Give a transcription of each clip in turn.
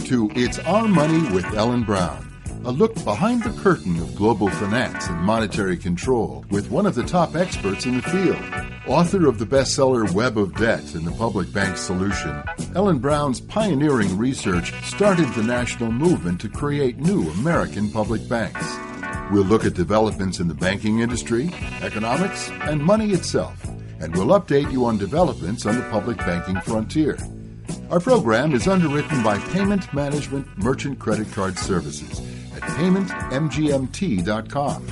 to It's Our Money with Ellen Brown, a look behind the curtain of global finance and monetary control with one of the top experts in the field. Author of the bestseller Web of Debt and the Public Bank Solution, Ellen Brown's pioneering research started the national movement to create new American public banks. We'll look at developments in the banking industry, economics, and money itself, and we'll update you on developments on the public banking frontier. Our program is underwritten by Payment Management Merchant Credit Card Services at paymentmgmt.com.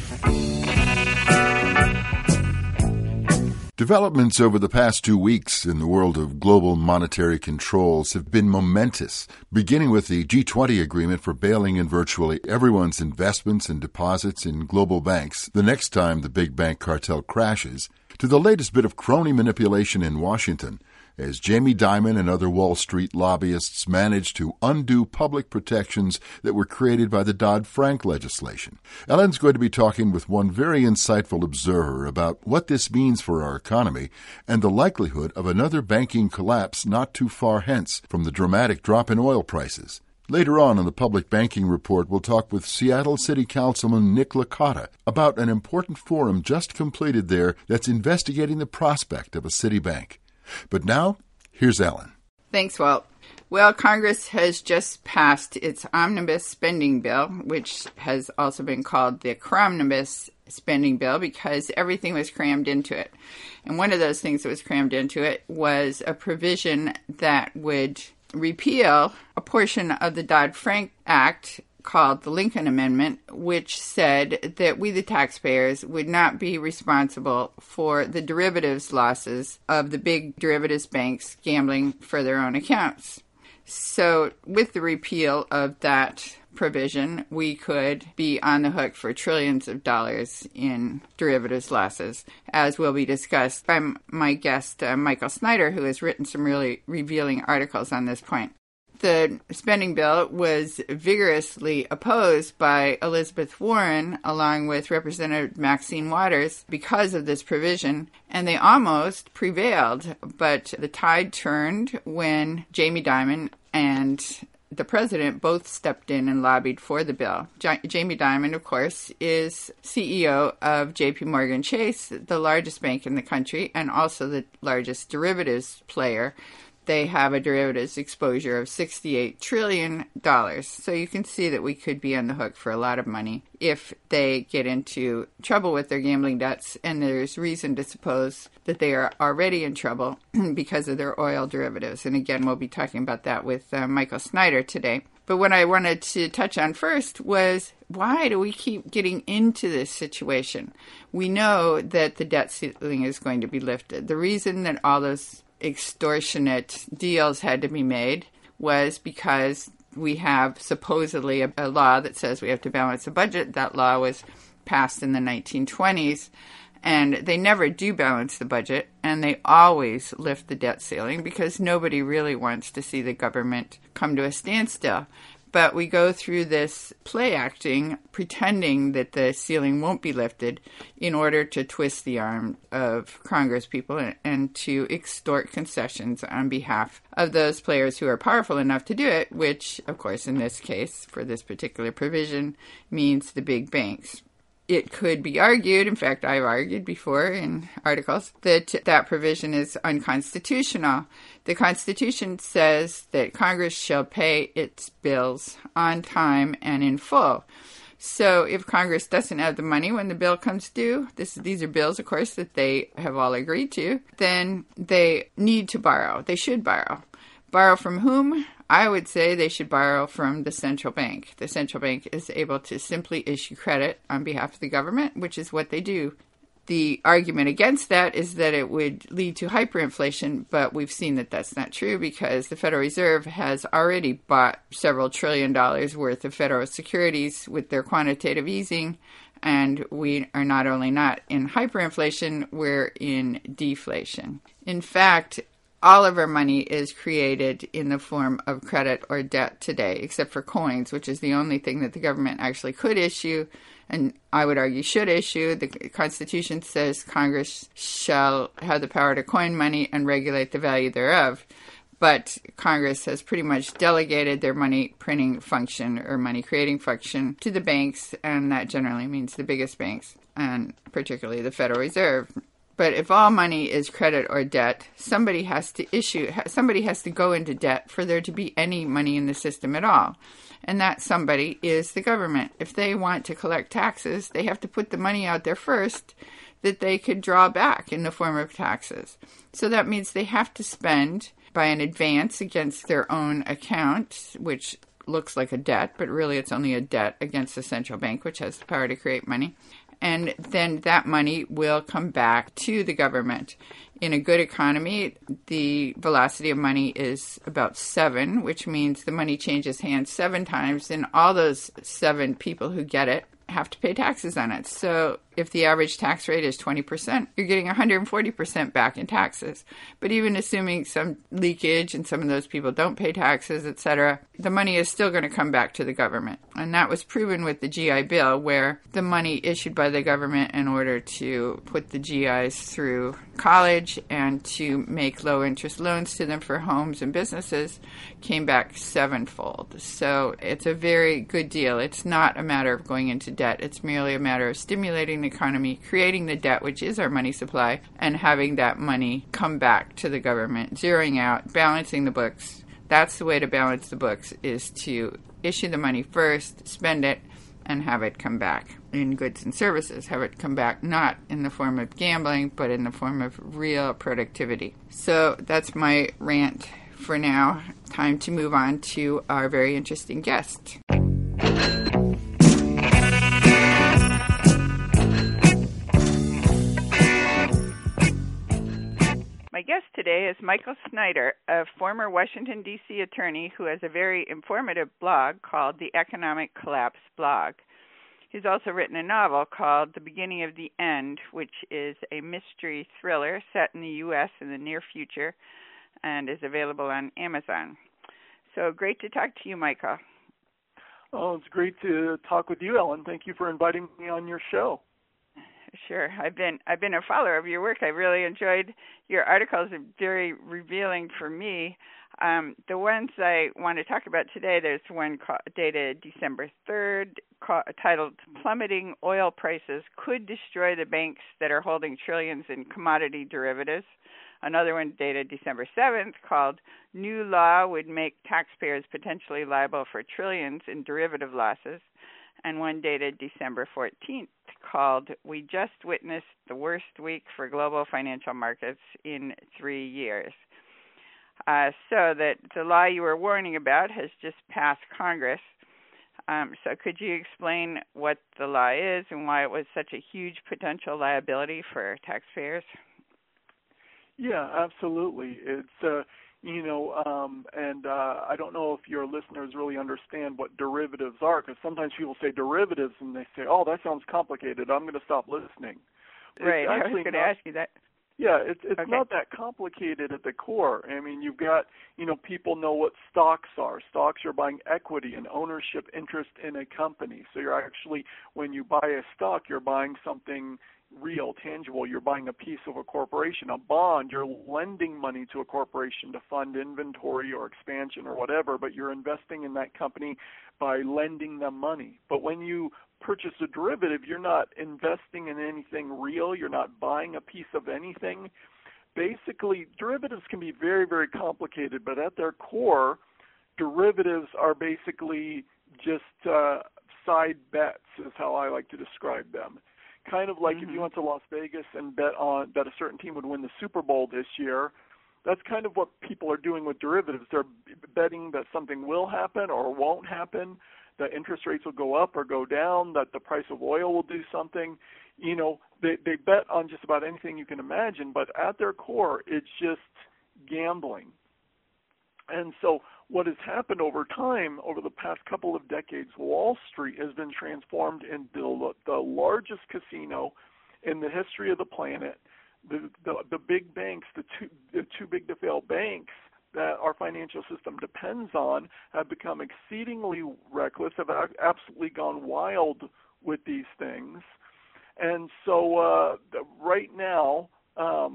Developments over the past 2 weeks in the world of global monetary controls have been momentous, beginning with the G20 agreement for bailing in virtually everyone's investments and deposits in global banks the next time the big bank cartel crashes, to the latest bit of crony manipulation in Washington, as Jamie Dimon and other Wall Street lobbyists managed to undo public protections that were created by the Dodd-Frank legislation. Ellen's going to be talking with one very insightful observer about what this means for our economy and the likelihood of another banking collapse not too far hence from the dramatic drop in oil prices. Later on the Public Banking Report, we'll talk with Seattle City Councilman Nick Licata about an important forum just completed there that's investigating the prospect of a city bank. But now, here's Ellen. Thanks, Walt. Well, Congress has just passed its omnibus spending bill, which has also been called the Cromnibus spending bill because everything was crammed into it. And one of those things that was crammed into it was a provision that would repeal a portion of the Dodd-Frank Act called the Lincoln Amendment, which said that we, the taxpayers, would not be responsible for the derivatives losses of the big derivatives banks gambling for their own accounts. So with the repeal of that provision, we could be on the hook for trillions of dollars in derivatives losses, as will be discussed by my guest, Michael Snyder, who has written some really revealing articles on this point. The spending bill was vigorously opposed by Elizabeth Warren along with Representative Maxine Waters because of this provision, and they almost prevailed, but the tide turned when Jamie Dimon and the president both stepped in and lobbied for the bill. Jamie Dimon, of course, is CEO of J.P. Morgan Chase, the largest bank in the country and also the largest derivatives player. They have a derivatives exposure of $68 trillion. So you can see that we could be on the hook for a lot of money if they get into trouble with their gambling debts. And there's reason to suppose that they are already in trouble because of their oil derivatives. And again, we'll be talking about that with Michael Snyder today. But what I wanted to touch on first was, why do we keep getting into this situation? We know that the debt ceiling is going to be lifted. The reason that all those extortionate deals had to be made was because we have supposedly a law that says we have to balance the budget. That law was passed in the 1920s, and they never do balance the budget, and they always lift the debt ceiling because nobody really wants to see the government come to a standstill. But we go through this play acting, pretending that the ceiling won't be lifted in order to twist the arm of Congress people and to extort concessions on behalf of those players who are powerful enough to do it, which, of course, in this case, for this particular provision, means the big banks. It could be argued, in fact, I've argued before in articles, that that provision is unconstitutional. The Constitution says that Congress shall pay its bills on time and in full. So if Congress doesn't have the money when the bill comes due, these are bills, of course, that they have all agreed to, then they need to borrow. They should borrow. Borrow from whom? I would say they should borrow from the central bank. The central bank is able to simply issue credit on behalf of the government, which is what they do. The argument against that is that it would lead to hyperinflation, but we've seen that that's not true because the Federal Reserve has already bought several $1 trillion worth of federal securities with their quantitative easing, and we are not only not in hyperinflation, we're in deflation. In fact, all of our money is created in the form of credit or debt today, except for coins, which is the only thing that the government actually could issue, and I would argue should issue. The Constitution says Congress shall have the power to coin money and regulate the value thereof. But Congress has pretty much delegated their money printing function or money creating function to the banks, and that generally means the biggest banks, and particularly the Federal Reserve. But if all money is credit or debt, somebody has to go into debt for there to be any money in the system at all. And that somebody is the government. If they want to collect taxes, they have to put the money out there first that they could draw back in the form of taxes. So that means they have to spend by an advance against their own account, which looks like a debt, but really it's only a debt against the central bank, which has the power to create money. And then that money will come back to the government. In a good economy, the velocity of money is about 7, which means the money changes hands 7 times, and all those 7 people who get it have to pay taxes on it. So if the average tax rate is 20%, you're getting 140% back in taxes. But even assuming some leakage and some of those people don't pay taxes, etc., the money is still going to come back to the government. And that was proven with the GI Bill, where the money issued by the government in order to put the GIs through college and to make low-interest loans to them for homes and businesses came back 7-fold. So it's a very good deal. It's not a matter of going into debt. It's merely a matter of stimulating the economy, creating the debt, which is our money supply, and having that money come back to the government, zeroing out, balancing the books. That's the way to balance the books, is to issue the money first, spend it, and have it come back in goods and services. Have it come back not in the form of gambling, but in the form of real productivity. So that's my rant for now. Time to move on to our very interesting guest. My guest today is Michael Snyder, a former Washington, D.C. attorney who has a very informative blog called the Economic Collapse Blog. He's also written a novel called The Beginning of the End, which is a mystery thriller set in the U.S. in the near future and is available on Amazon. So great to talk to you, Michael. Oh, it's great to talk with you, Ellen. Thank you for inviting me on your show. Sure. I've been a follower of your work. I really enjoyed your articles. They're very revealing for me. The ones I want to talk about today, there's one dated December 3rd titled Plummeting Oil Prices Could Destroy the Banks That Are Holding Trillions in Commodity Derivatives. Another one dated December 7th called New Law Would Make Taxpayers Potentially Liable for Trillions in Derivative Losses. And one dated December 14th called We Just Witnessed the Worst Week for Global Financial Markets in 3 years. So that the law you were warning about has just passed Congress. So could you explain what the law is and why it was such a huge potential liability for taxpayers? Yeah, absolutely. It's I don't know if your listeners really understand what derivatives are, because sometimes people say derivatives and they say, oh, that sounds complicated, I'm going to stop listening. Right, I was going to ask you that. Yeah, it's okay. Not that complicated at the core. I mean, you've got, people know what stocks are. Stocks, you're buying equity and ownership interest in a company. So you're actually, when you buy a stock, you're buying something real, tangible. You're buying a piece of a corporation. A bond, you're lending money to a corporation to fund inventory or expansion or whatever, but you're investing in that company by lending them money. But when you purchase a derivative, you're not investing in anything real. You're not buying a piece of anything. Basically, derivatives can be very, very complicated, but at their core, derivatives are basically just side bets is how I like to describe them. Kind of like if you went to Las Vegas and bet that a certain team would win the Super Bowl this year, that's kind of what people are doing with derivatives. They're betting that something will happen or won't happen, that interest rates will go up or go down, that the price of oil will do something. They bet on just about anything you can imagine, but at their core, it's just gambling. And so what has happened over time, over the past couple of decades, Wall Street has been transformed into the largest casino in the history of the planet. The big banks, the too big to fail banks that our financial system depends on, have become exceedingly reckless, have absolutely gone wild with these things. And so right now,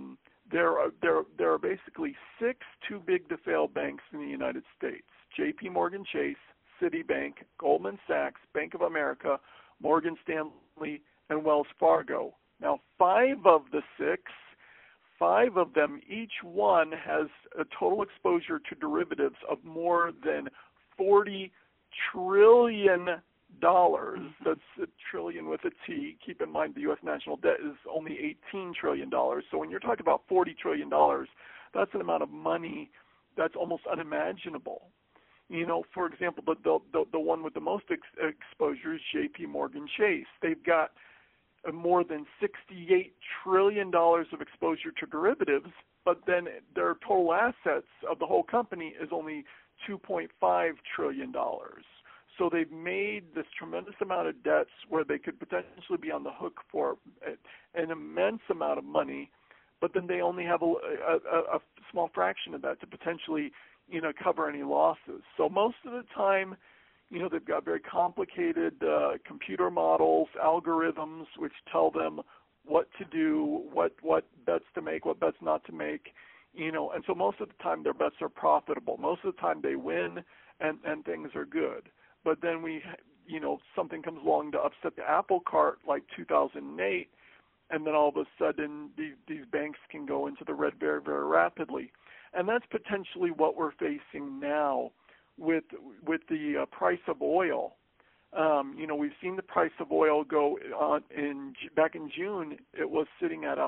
there are basically 6 too big to fail banks in the United States: J.P. Morgan Chase, Citibank, Goldman Sachs, Bank of America, Morgan Stanley, and Wells Fargo. Now, 5 of the 6, 5 of them, each one has a total exposure to derivatives of more than $40 trillion. That's a trillion with a T. Keep in mind the U.S. national debt is only $18 trillion. So when you're talking about $40 trillion, that's an amount of money that's almost unimaginable. You know, for example, the one with the most exposure is J.P. Morgan Chase. They've got more than $68 trillion of exposure to derivatives, but then their total assets of the whole company is only $2.5 trillion. So they've made this tremendous amount of debts where they could potentially be on the hook for an immense amount of money, but then they only have a small fraction of that to potentially, you know, cover any losses. So most of the time, you know, they've got very complicated computer models, algorithms, which tell them what to do, what bets to make, what bets not to make, you know, and so most of the time their bets are profitable. Most of the time they win and things are good. But then you know, something comes along to upset the apple cart like 2008, and then all of a sudden these banks can go into the red very, very rapidly. And that's potentially what we're facing now with the price of oil. You know, we've seen the price of oil go on back in June. It was sitting at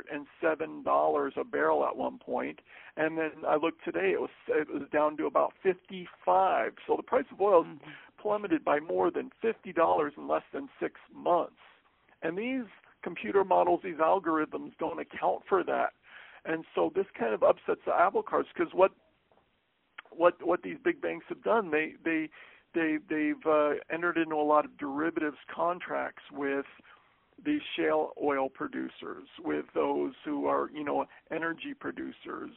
$107 a barrel at one point, and then I looked today. It was down to about 55. So the price of oil has plummeted by more than $50 in less than 6 months. And these computer models, these algorithms, don't account for that. And so this kind of upsets the apple carts, because what these big banks have done, they've entered into a lot of derivatives contracts with these shale oil producers, with those who are, you know, energy producers,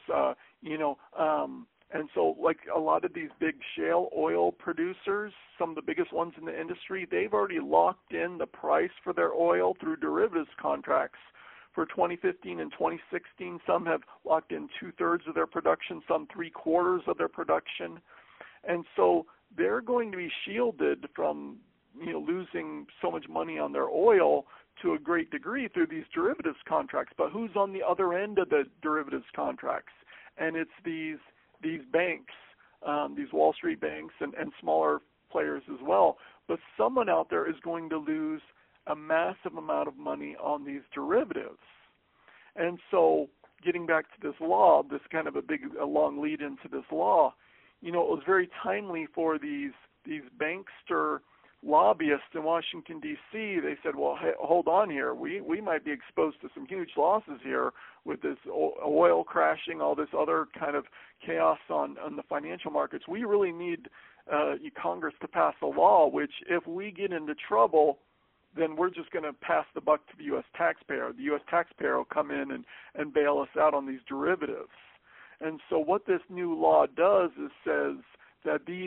and so like a lot of these big shale oil producers, some of the biggest ones in the industry, they've already locked in the price for their oil through derivatives contracts for 2015 and 2016. Some have locked in 2/3 of their production, some 3/4 of their production, and so they're going to be shielded from, you know, losing so much money on their oil to a great degree through these derivatives contracts. But who's on the other end of the derivatives contracts? And it's these banks, these Wall Street banks and smaller players as well. But someone out there is going to lose a massive amount of money on these derivatives. And so getting back to this law, this kind of a long lead into this law, you know, it was very timely for these bankster lobbyists in Washington, D.C. They said, well, hey, hold on here. We might be exposed to some huge losses here with this oil crashing, all this other kind of chaos on the financial markets. We really need Congress to pass a law which, if we get into trouble, then we're just going to pass the buck to the U.S. taxpayer. The U.S. taxpayer will come in and bail us out on these derivatives. And so what this new law does is says that these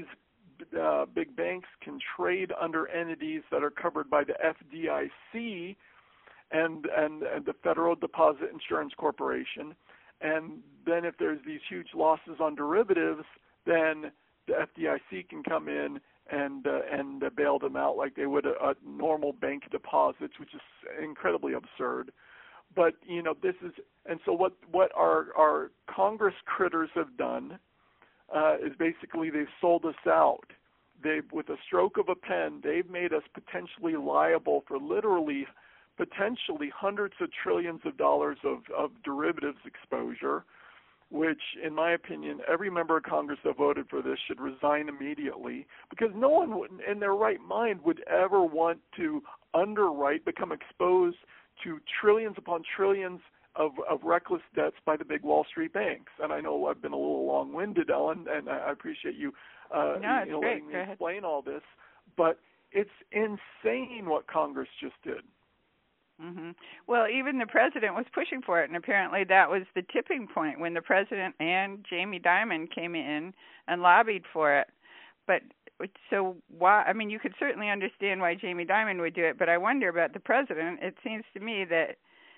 big banks can trade under entities that are covered by the FDIC and the Federal Deposit Insurance Corporation. And then if there's these huge losses on derivatives, then the FDIC can come in and bail them out like they would a normal bank deposits, which is incredibly absurd. But, you know, this is, and so what our Congress critters have done is basically they've sold us out. With a stroke of a pen, they've made us potentially liable for literally, potentially hundreds of trillions of dollars of derivatives exposure, which, in my opinion, every member of Congress that voted for this should resign immediately, because no one in their right mind would ever want to underwrite, become exposed to trillions upon trillions of reckless debts by the big Wall Street banks. And I know I've been a little long-winded, Ellen, and I appreciate you, letting me explain all this. But it's insane what Congress just did. Mm-hmm. Well, even the president was pushing for it, and apparently that was the tipping point when the president and Jamie Dimon came in and lobbied for it. But so why? I mean, you could certainly understand why Jamie Dimon would do it, but I wonder about the president. It seems to me that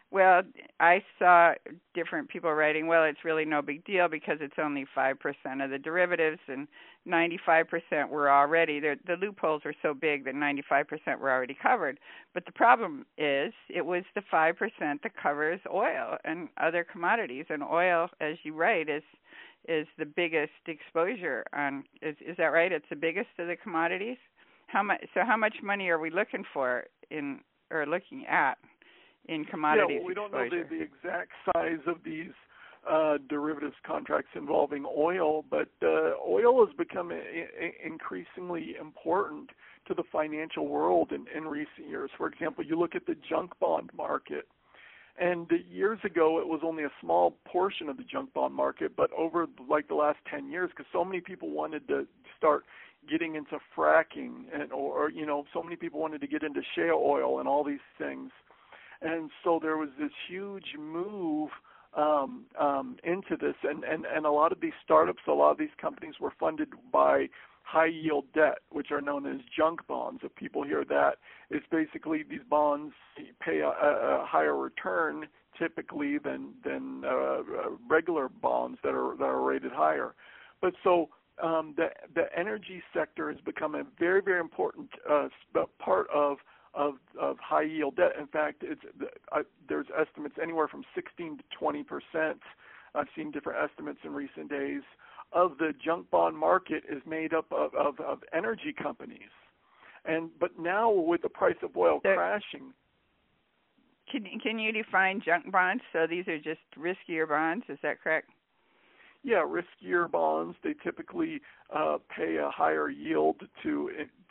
Well, I saw different people writing, well, it's really no big deal because it's only 5% of the derivatives and 95% were already, the loopholes are so big that 95% were already covered. But the problem is it was the 5% that covers oil and other commodities. And oil, as you write, is the biggest exposure on, is that right? It's the biggest of the commodities? How much money are we looking for looking at in commodities? Yeah, well, we don't know exposure? the exact size of these derivatives contracts involving oil, but oil has become increasingly important to the financial world in recent years. For example, you look at the junk bond market, and years ago it was only a small portion of the junk bond market, but over like the last 10 years, because so many people wanted to start getting into fracking, or so many people wanted to get into shale oil and all these things. And so there was this huge move into this, and a lot of these startups, a lot of these companies were funded by high-yield debt, which are known as junk bonds. If people hear that, it's basically these bonds pay a higher return typically than regular bonds that are rated higher. But so the energy sector has become a very, very important part of high yield debt. In fact, there's estimates anywhere from 16 to 20%. I've seen different estimates in recent days of the junk bond market is made up of energy companies. But now with the price of oil crashing. Can you define junk bonds? So these are just riskier bonds, is that correct? Yeah, riskier bonds. They typically pay a higher yield to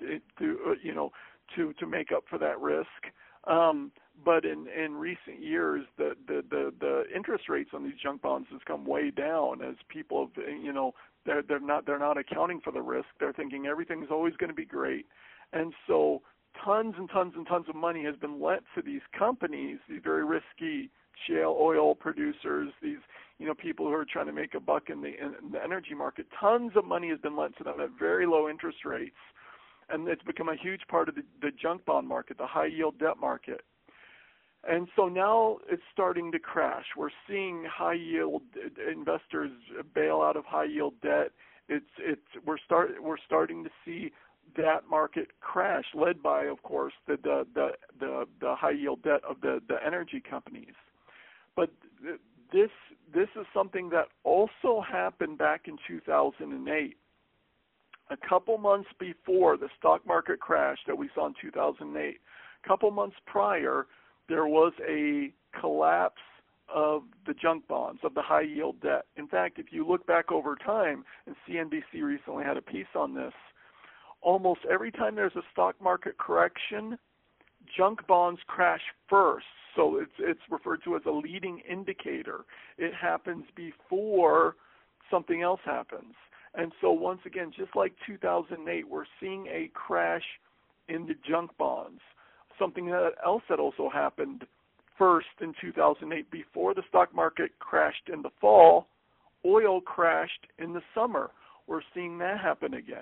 make up for that risk. But in recent years, the interest rates on these junk bonds has come way down as people have, they're not accounting for the risk. They're thinking everything's always going to be great, and so tons and tons and tons of money has been lent to these companies, these very risky shale oil producers, these people who are trying to make a buck in the energy market. Tons of money has been lent to them at very low interest rates. And it's become a huge part of the junk bond market, the high-yield debt market. And so now it's starting to crash. We're seeing high-yield investors bail out of high-yield debt. We're starting to see that market crash, led by, of course, the high-yield debt of the energy companies. But this is something that also happened back in 2008. A couple months before the stock market crash that we saw in 2008, a couple months prior, there was a collapse of the junk bonds, of the high-yield debt. In fact, if you look back over time, and CNBC recently had a piece on this, almost every time there's a stock market correction, junk bonds crash first. So it's referred to as a leading indicator. It happens before something else happens. And so once again, just like 2008, we're seeing a crash in the junk bonds. Something else that also happened first in 2008, before the stock market crashed in the fall, oil crashed in the summer. We're seeing that happen again.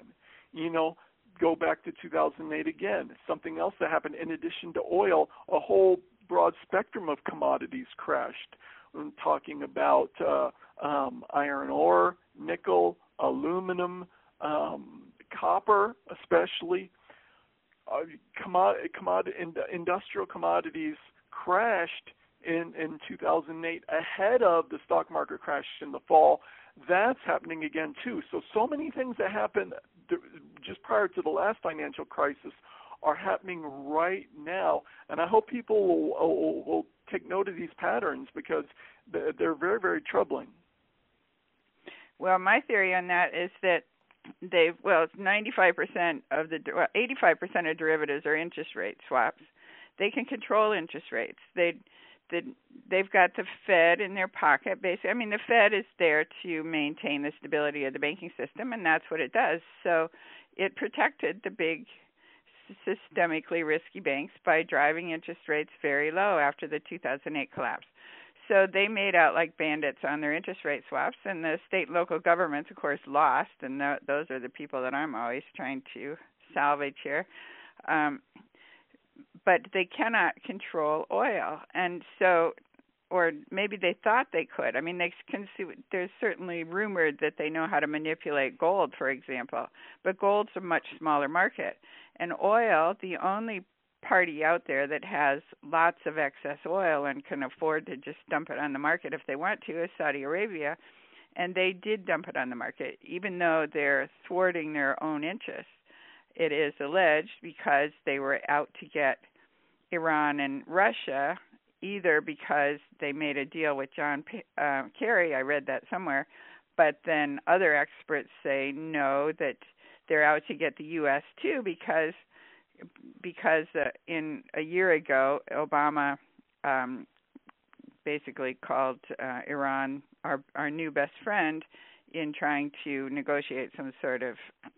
Go back to 2008 again. Something else that happened in addition to oil, a whole broad spectrum of commodities crashed. I'm talking about iron ore, nickel, aluminum, copper, especially. Industrial commodities crashed in 2008 ahead of the stock market crash in the fall. That's happening again too. So many things that happened just prior to the last financial crisis are happening right now, and I hope people will take note of these patterns because they're very, very troubling. Well, my theory on that is that 95% of 85% of derivatives are interest rate swaps. They can control interest rates. They've got the Fed in their pocket. Basically, I mean, the Fed is there to maintain the stability of the banking system, and that's what it does. So it protected the big systemically risky banks by driving interest rates very low after the 2008 collapse. So they made out like bandits on their interest rate swaps, and the state and local governments, of course, lost, and those are the people that I'm always trying to salvage here. but they cannot control oil. And so, or maybe they thought they could. I mean, there's certainly rumored that they know how to manipulate gold, for example, but gold's a much smaller market. And oil, the only party out there that has lots of excess oil and can afford to just dump it on the market if they want to is Saudi Arabia. And they did dump it on the market, even though they're thwarting their own interests. It is alleged because they were out to get Iran and Russia, either because they made a deal with John Kerry, I read that somewhere, but then other experts say no, that they're out to get the U.S. too, because in a year ago, Obama basically called Iran our new best friend in trying to negotiate some sort of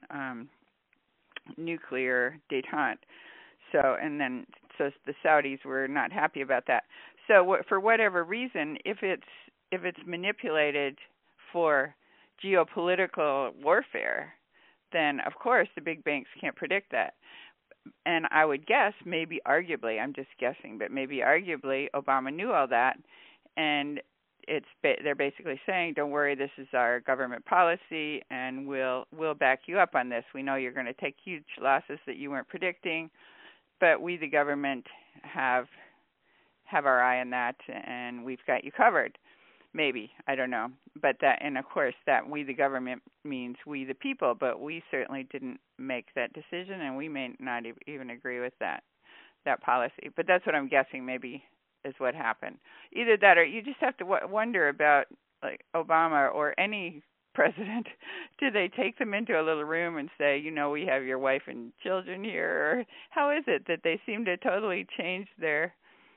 nuclear détente. So the Saudis were not happy about that. So for whatever reason, if it's manipulated for geopolitical warfare, then of course the big banks can't predict that. And I would guess, maybe arguably, I'm just guessing, but maybe arguably Obama knew all that, and they're basically saying, don't worry, this is our government policy, and we'll back you up on this. We know you're going to take huge losses that you weren't predicting, but we, the government, have our eye on that, and we've got you covered. Maybe, I don't know. But that, and of course, that we, the government, means we, the people, but we certainly didn't make that decision, and we may not even agree with that policy. But that's what I'm guessing maybe is what happened. Either that, or you just have to wonder about, like, Obama or any president. Do they take them into a little room and say, we have your wife and children here? Or how is it that they seem to totally change their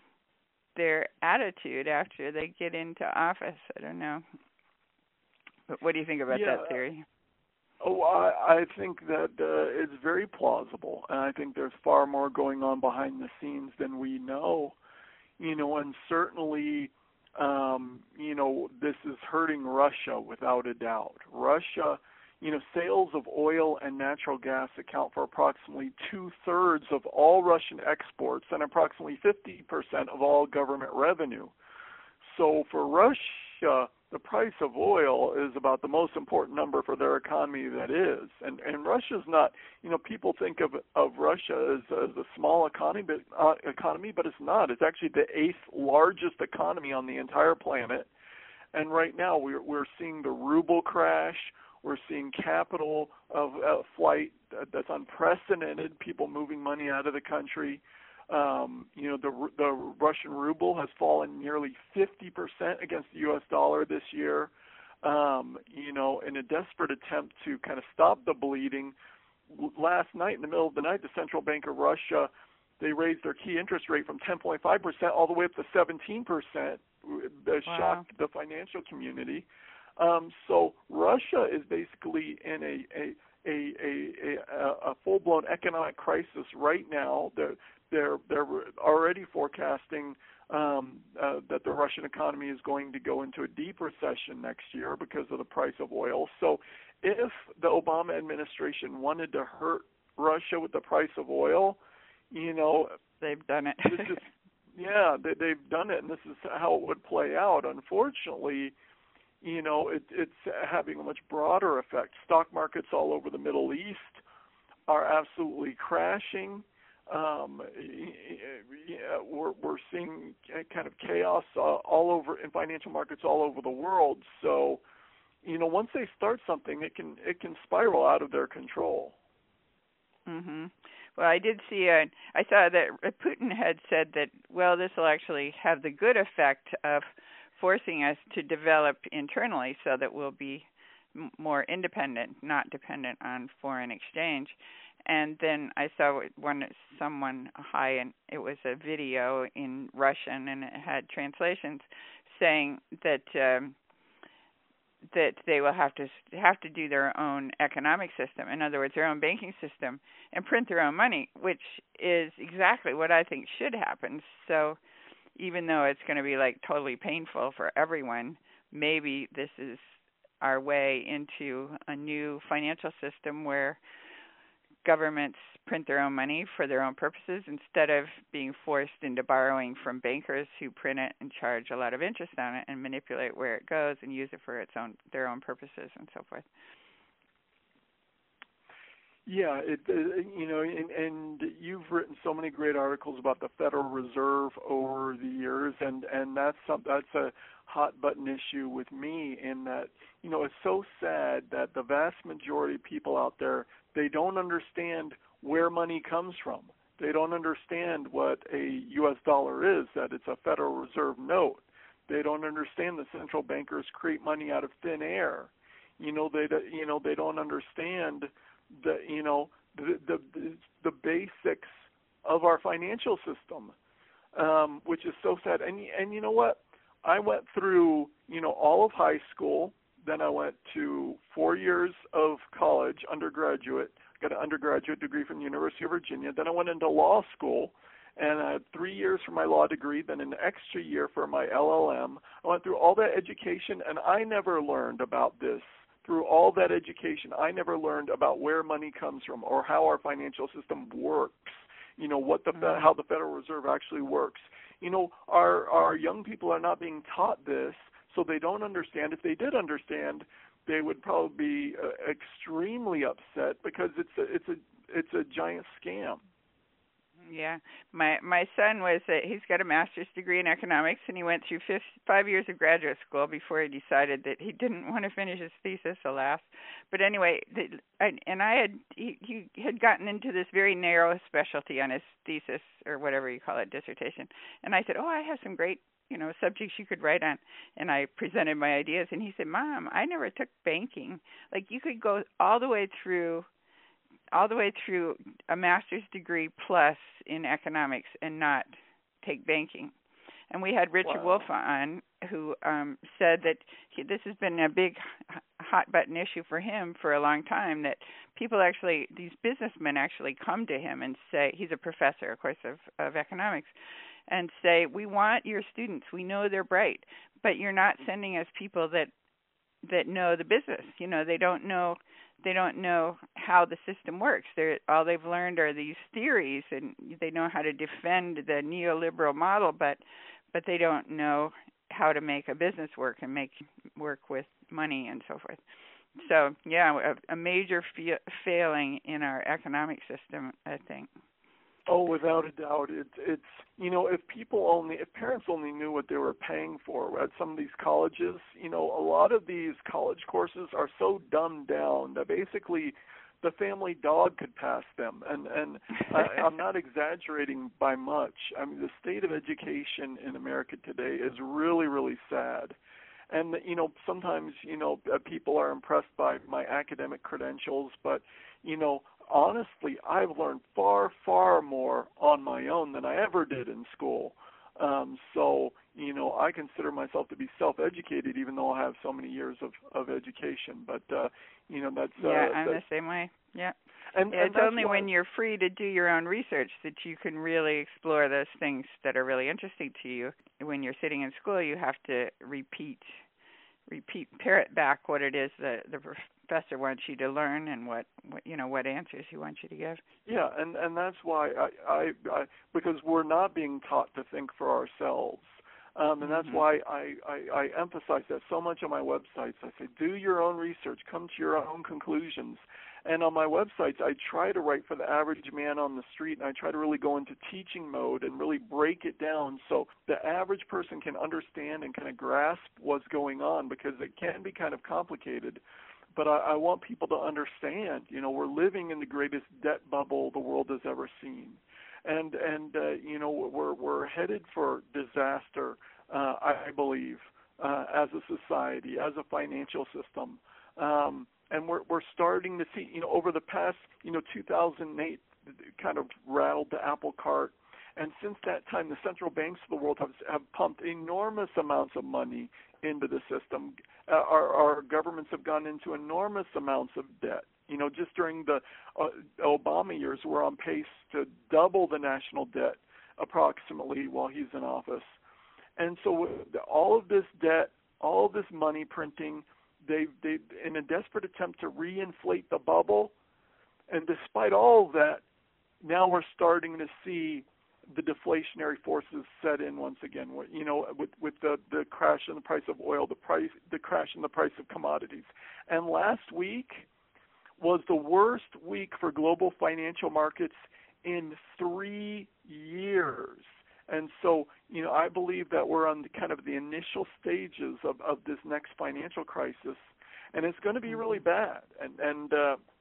attitude after they get into office? I don't know. But what do you think about that theory? Oh, I think that it's very plausible, and I think there's far more going on behind the scenes than we know. And certainly, this is hurting Russia without a doubt. Russia, sales of oil and natural gas account for approximately 2/3 of all Russian exports and approximately 50% of all government revenue. So for Russia, the price of oil is about the most important number for their economy that is. And Russia's not, people think of Russia as a small economy, but it's not. It's actually the 8th largest economy on the entire planet. And right now we're seeing the ruble crash. We're seeing capital of flight that's unprecedented, people moving money out of the country. The Russian ruble has fallen nearly 50% against the U.S. dollar this year. In a desperate attempt to kind of stop the bleeding, last night, in the middle of the night, the Central Bank of Russia, they raised their key interest rate from 10.5% all the way up to 17%. That shocked the financial community. So Russia is basically in a full-blown economic crisis right now. They're already forecasting that the Russian economy is going to go into a deep recession next year because of the price of oil. So if the Obama administration wanted to hurt Russia with the price of oil, they've done it. They've done it, and this is how it would play out. Unfortunately, it's having a much broader effect. Stock markets all over the Middle East are absolutely crashing. We're seeing kind of chaos all over in financial markets all over the world. So, once they start something, it can spiral out of their control. Mhm. Well, I did see. I saw that Putin had said that. Well, this will actually have the good effect of forcing us to develop internally, so that we'll be more independent, not dependent on foreign exchange. And then I saw someone and it was a video in Russian, and it had translations saying that that they will have to do their own economic system. In other words, their own banking system, and print their own money, which is exactly what I think should happen. So even though it's going to be like totally painful for everyone, maybe this is our way into a new financial system where governments print their own money for their own purposes instead of being forced into borrowing from bankers who print it and charge a lot of interest on it and manipulate where it goes and use it for their own purposes and so forth. Yeah, and you've written so many great articles about the Federal Reserve over the years, and that's a hot button issue with me in that, it's so sad that the vast majority of people out there, they don't understand where money comes from. They don't understand what a U.S. dollar is, that it's a Federal Reserve note. They don't understand that central bankers create money out of thin air. They don't understand the basics of our financial system, which is so sad. And you know what? I went through, all of high school. Then I went to 4 years of college, undergraduate, got an undergraduate degree from the University of Virginia. Then I went into law school, and I had 3 years for my law degree, then an extra year for my LLM. I went through all that education, and I never learned about this. Through all that education, I never learned about where money comes from or how our financial system works, how the Federal Reserve actually works. Our young people are not being taught this, so they don't understand. If they did understand, they would probably be extremely upset because it's a giant scam. Yeah, my son he's got a master's degree in economics, and he went through 5 years of graduate school before he decided that he didn't want to finish his thesis, alas. But anyway, he had gotten into this very narrow specialty on his thesis, or whatever you call it, dissertation. And I said, I have some great subjects you could write on. And I presented my ideas, and he said, Mom, I never took banking. Like, you could go all the way through a master's degree plus in economics and not take banking. And we had Richard Wolff on, who said that this has been a big hot button issue for him for a long time, that these businessmen actually come to him and say, he's a professor, of course, of economics, and say, we want your students. We know they're bright, but you're not sending us people that know the business. They don't know how the system works. All they've learned are these theories, and they know how to defend the neoliberal model, but they don't know how to make a business work and work with money and so forth. So, yeah, a major failing in our economic system, I think. Oh, without a doubt. It's if parents only knew what they were paying for at some of these colleges, a lot of these college courses are so dumbed down that basically the family dog could pass them. And I'm not exaggerating by much. I mean, the state of education in America today is really, really sad. And, sometimes, people are impressed by my academic credentials, but, honestly, I've learned far, far more on my own than I ever did in school. So, I consider myself to be self-educated, even though I have so many years of education. But, that's... I'm the same way, yeah. And it's only when you're free to do your own research that you can really explore those things that are really interesting to you. When you're sitting in school, you have to parrot back what it is that the professor wants you to learn and what answers he wants you to give. Yeah, and that's why I because we're not being taught to think for ourselves. And that's why I emphasize that so much on my websites. I say, do your own research, come to your own conclusions. And on my websites, I try to write for the average man on the street, and I try to really go into teaching mode and really break it down so the average person can understand and kind of grasp what's going on, because it can be kind of complicated. But I want people to understand, we're living in the greatest debt bubble the world has ever seen. And we're headed for disaster, I believe, as a society, as a financial system. And we're starting to see, over the past, 2008 kind of rattled the apple cart. And since that time, the central banks of the world have pumped enormous amounts of money into the system. Our governments have gone into enormous amounts of debt. Just during the Obama years, we're on pace to double the national debt approximately while he's in office. And so all of this debt, all of this money printing, they in a desperate attempt to reinflate the bubble, and despite all of that, now we're starting to see the deflationary forces set in once again. You know, with the crash in the price of oil, the crash in the price of commodities. And last week was the worst week for global financial markets in 3 years. And so, you know, I believe that we're on kind of the initial stages of this next financial crisis, and it's going to be really bad. And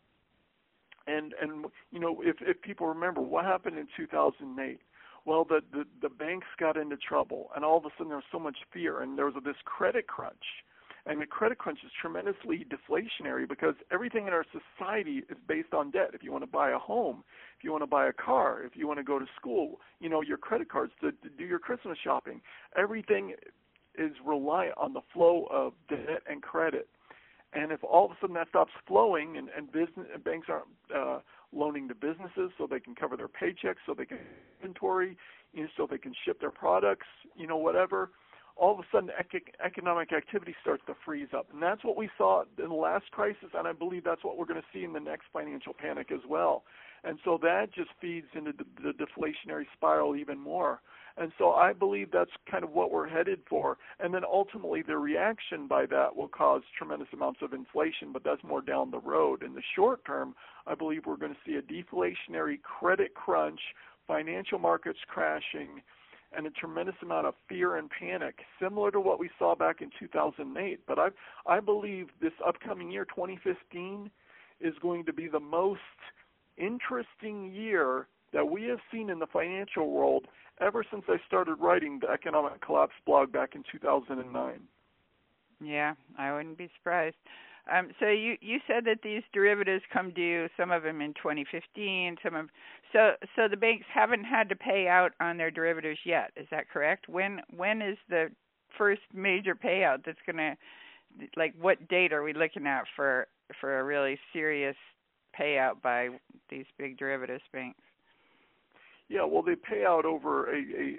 you know, if people remember what happened in 2008, well, the banks got into trouble, and all of a sudden there was so much fear, and there was this credit crunch. And the credit crunch is tremendously deflationary because everything in our society is based on debt. If you want to buy a home, if you want to buy a car, if you want to go to school, you know, your credit cards to do your Christmas shopping, everything is reliant on the flow of debt and credit. And if all of a sudden that stops flowing and banks aren't loaning to businesses so they can cover their paychecks, so they can inventory, you know, so they can ship their products, you know, whatever, all of a sudden economic activity starts to freeze up. And that's what we saw in the last crisis, and I believe that's what we're going to see in the next financial panic as well. And so that just feeds into the deflationary spiral even more. And so I believe that's kind of what we're headed for. And then ultimately the reaction by that will cause tremendous amounts of inflation, but that's more down the road. In the short term, I believe we're going to see a deflationary credit crunch, financial markets crashing, and a tremendous amount of fear and panic, similar to what we saw back in 2008. But I believe this upcoming year, 2015, is going to be the most interesting year that we have seen in the financial world ever since I started writing the Economic Collapse blog back in 2009. Yeah, I wouldn't be surprised. So you said that these derivatives come due, some of them in 2015, so the banks haven't had to pay out on their derivatives yet. Is that correct? When is the first major payout that's going to, like, what date are we looking at for a really serious payout by these big derivatives banks? Yeah, well, they pay out over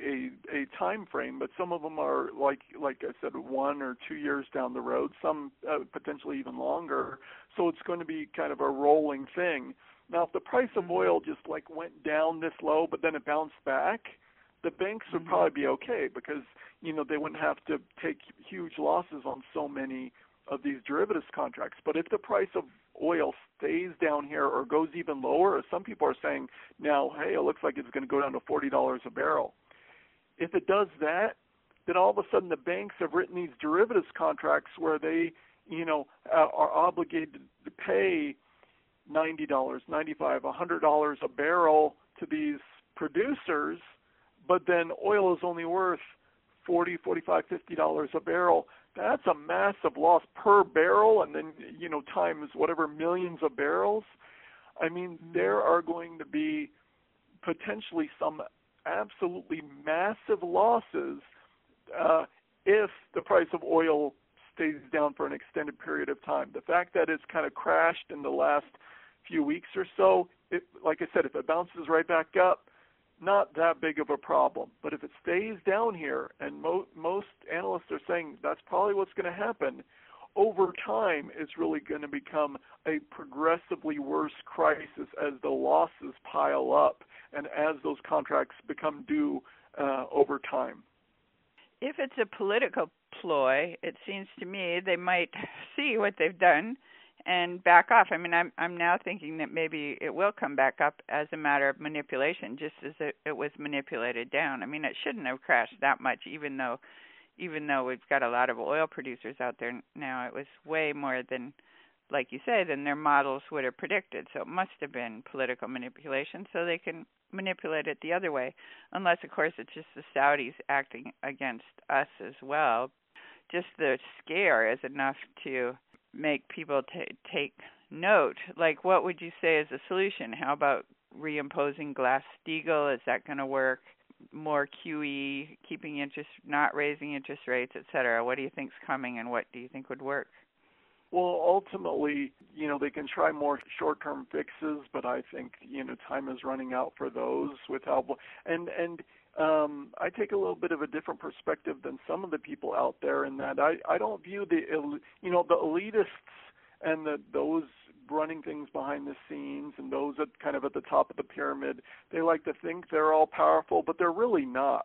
a time frame, but some of them are like I said, 1 or 2 years down the road. Some potentially even longer. So it's going to be kind of a rolling thing. Now, if the price of oil just like went down this low, but then it bounced back, the banks would probably be okay because you know they wouldn't have to take huge losses on so many of these derivatives contracts. But if the price of oil stays down here or goes even lower, as some people are saying now, hey, it looks like it's going to go down to $40 a barrel. If it does that, then all of a sudden the banks have written these derivatives contracts where they, you know, are obligated to pay $90, $95, $100 a barrel to these producers, but then oil is only worth $40, $45, $50 a barrel. That's a massive loss per barrel, and then, you know, times whatever millions of barrels. I mean, there are going to be potentially some absolutely massive losses if the price of oil stays down for an extended period of time. The fact that it's kind of crashed in the last few weeks or so, like I said, if it bounces right back up, not that big of a problem. But if it stays down here, and most analysts are saying that's probably what's going to happen, over time it's really going to become a progressively worse crisis as the losses pile up and as those contracts become due over time. If it's a political ploy, it seems to me they might see what they've done and back off. I mean, I'm now thinking that maybe it will come back up as a matter of manipulation, just as it was manipulated down. I mean, it shouldn't have crashed that much, even though we've got a lot of oil producers out there now. It was way more than, like you say, than their models would have predicted. So it must have been political manipulation, so they can manipulate it the other way, unless, of course, it's just the Saudis acting against us as well. Just the scare is enough to make people take note. Like, what would you say is a solution? How about reimposing Glass-Steagall? Is that going to work? More QE, keeping interest, not raising interest rates, et cetera. What do you think's coming, and what do you think would work? Well, ultimately, you know, they can try more short-term fixes, but I think, you know, time is running out for those without. And I take a little bit of a different perspective than some of the people out there in that I don't view the elitists and those running things behind the scenes, and those at kind of at the top of the pyramid, they like to think they're all powerful, but they're really not.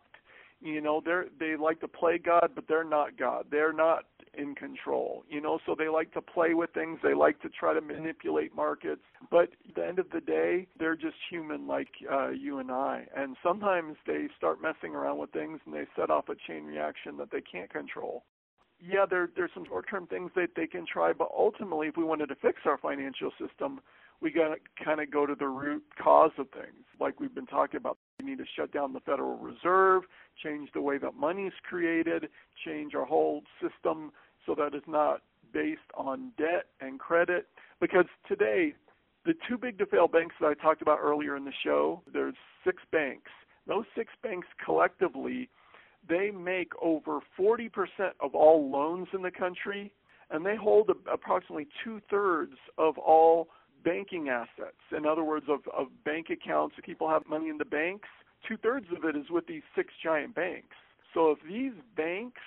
They like to play God, but they're not God. They're not in control, so they like to play with things. They like to try to manipulate markets. But at the end of the day, they're just human like you and I. And sometimes they start messing around with things and they set off a chain reaction that they can't control. Yeah, there's some short-term things that they can try, but ultimately, if we wanted to fix our financial system, we got to kind of go to the root cause of things, like we've been talking about. We need to shut down the Federal Reserve, change the way that money's created, change our whole system so that it's not based on debt and credit. Because today, the too big to fail banks that I talked about earlier in the show, there's 6 banks. Those 6 banks collectively, they make over 40% of all loans in the country, and they hold approximately 2/3 of all banking assets. In other words, of bank accounts, if people have money in the banks, 2/3 of it is with these 6 giant banks. So if these banks,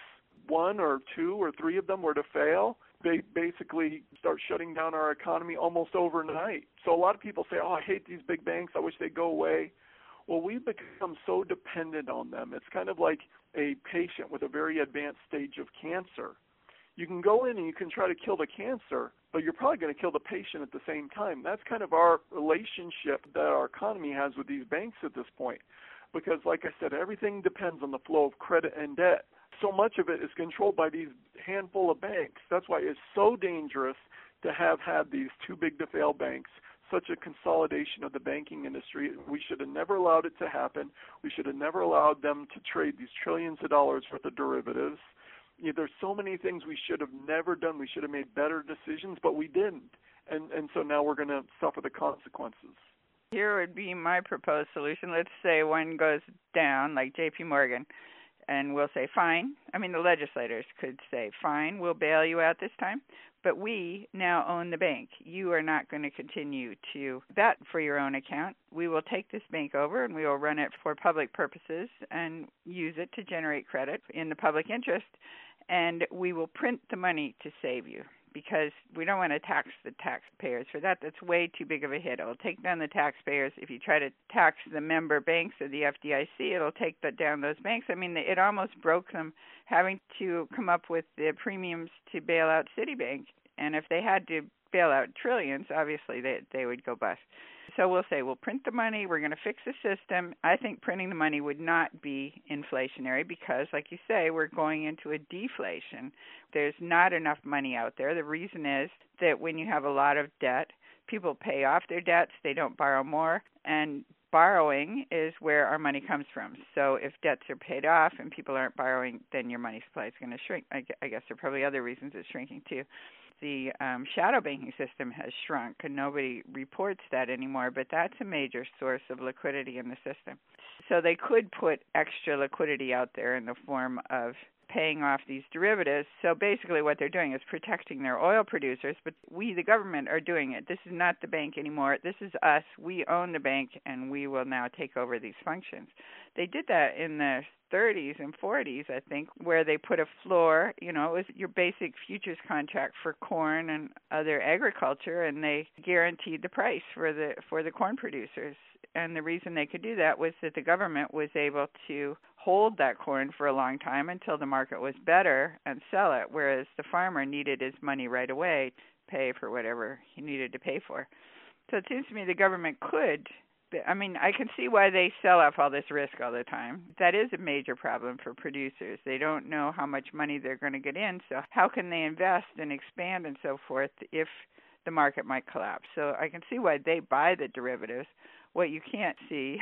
1 or 2 or 3 of them were to fail, they basically start shutting down our economy almost overnight. So a lot of people say, oh, I hate these big banks. I wish they'd go away. Well, we've become so dependent on them. It's kind of like a patient with a very advanced stage of cancer. You can go in and you can try to kill the cancer, but you're probably going to kill the patient at the same time. That's kind of our relationship that our economy has with these banks at this point. Because, like I said, everything depends on the flow of credit and debt. So much of it is controlled by these handful of banks. That's why it's so dangerous to have had these too big to fail banks, such a consolidation of the banking industry. We should have never allowed it to happen. We should have never allowed them to trade these trillions of dollars worth of derivatives. There's so many things we should have never done. We should have made better decisions, but we didn't. And so now we're going to suffer the consequences. Here would be my proposed solution. Let's say one goes down, like J.P. Morgan, and we'll say, fine. I mean, the legislators could say, fine, we'll bail you out this time, but we now own the bank. You are not going to continue to bet for your own account. We will take this bank over and we will run it for public purposes and use it to generate credit in the public interest, and we will print the money to save you, because we don't want to tax the taxpayers for that. That's way too big of a hit. It'll take down the taxpayers. If you try to tax the member banks of the FDIC, it'll take down those banks. I mean, it almost broke them having to come up with the premiums to bail out Citibank. And if they had to bail out trillions, obviously they would go bust. So we'll say, we'll print the money, we're going to fix the system. I think printing the money would not be inflationary because, like you say, we're going into a deflation. There's not enough money out there. The reason is that when you have a lot of debt, people pay off their debts, they don't borrow more, and borrowing is where our money comes from. So if debts are paid off and people aren't borrowing, then your money supply is going to shrink. I guess there are probably other reasons it's shrinking too. The shadow banking system has shrunk, and nobody reports that anymore, but that's a major source of liquidity in the system. So they could put extra liquidity out there in the form of paying off these derivatives. So basically what they're doing is protecting their oil producers, but we, the government, are doing it. This is not the bank anymore. This is us. We own the bank, and we will now take over these functions. They did that in the 30s and 40s, I think, where they put a floor, it was your basic futures contract for corn and other agriculture, and they guaranteed the price for the corn producers. And the reason they could do that was that the government was able to hold that corn for a long time until the market was better and sell it, whereas the farmer needed his money right away to pay for whatever he needed to pay for. So it seems to me the government could. I mean, I can see why they sell off all this risk all the time. That is a major problem for producers. They don't know how much money they're going to get in, so how can they invest and expand and so forth if the market might collapse? So I can see why they buy the derivatives. What you can't see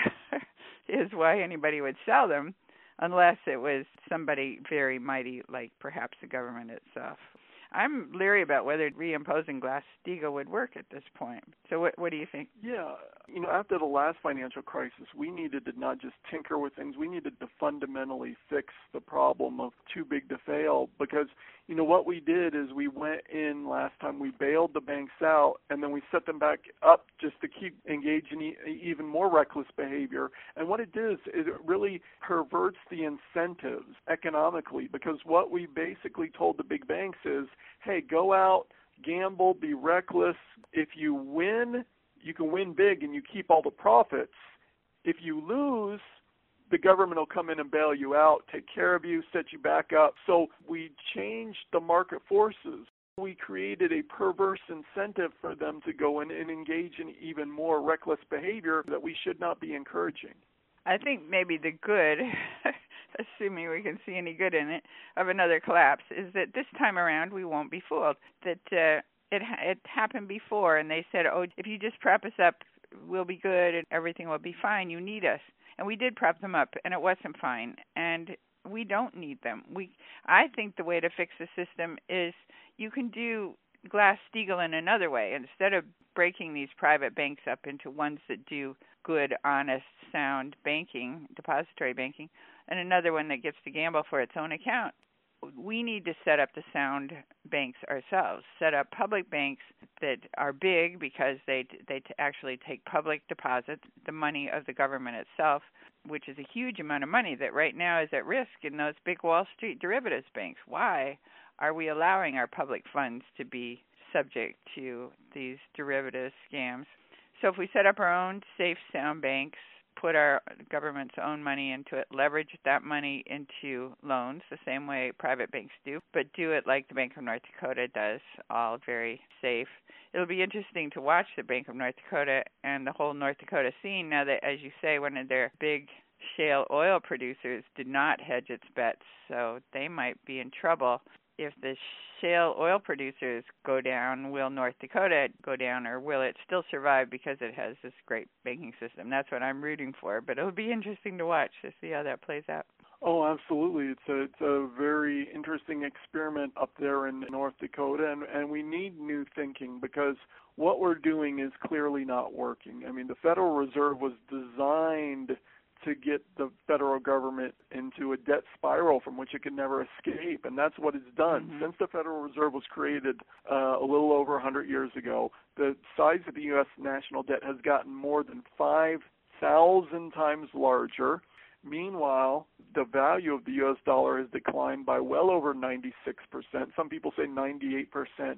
is why anybody would sell them unless it was somebody very mighty, like perhaps the government itself. I'm leery about whether reimposing Glass-Steagall would work at this point. So what do you think? Yeah, after the last financial crisis, we needed to not just tinker with things. We needed to fundamentally fix the problem of too big to fail, because, what we did is we went in last time, we bailed the banks out, and then we set them back up just to keep engaging in even more reckless behavior. And what it does is it really perverts the incentives economically, because what we basically told the big banks is, hey, go out, gamble, be reckless. If you win, you can win big and you keep all the profits. If you lose, the government will come in and bail you out, take care of you, set you back up. So we changed the market forces. We created a perverse incentive for them to go in and engage in even more reckless behavior that we should not be encouraging. I think maybe the good, assuming we can see any good in it, of another collapse is that this time around we won't be fooled. That it happened before, and they said, oh, if you just prop us up, we'll be good and everything will be fine. You need us. And we did prop them up, and it wasn't fine. And we don't need them. I think the way to fix the system is you can do Glass-Steagall in another way. Instead of breaking these private banks up into ones that do good, honest, sound banking, depository banking, and another one that gets to gamble for its own account, we need to set up the sound banks ourselves, set up public banks that are big because they actually take public deposits, the money of the government itself, which is a huge amount of money that right now is at risk in those big Wall Street derivatives banks. Why are we allowing our public funds to be subject to these derivative scams? So if we set up our own safe, sound banks, put our government's own money into it, leverage that money into loans the same way private banks do, but do it like the Bank of North Dakota does, all very safe. It'll be interesting to watch the Bank of North Dakota and the whole North Dakota scene now that, as you say, one of their big shale oil producers did not hedge its bets, so they might be in trouble. If the shale oil producers go down, will North Dakota go down, or will it still survive because it has this great banking system? That's what I'm rooting for, but it'll be interesting to watch to see how that plays out. Oh, absolutely. It's a very interesting experiment up there in North Dakota, and we need new thinking because what we're doing is clearly not working. I mean, the Federal Reserve was designed to get the federal government into a debt spiral from which it can never escape, and that's what it's done. Mm-hmm. Since the Federal Reserve was created a little over 100 years ago, the size of the U.S. national debt has gotten more than 5,000 times larger. Meanwhile, the value of the U.S. dollar has declined by well over 96%. Some people say 98%.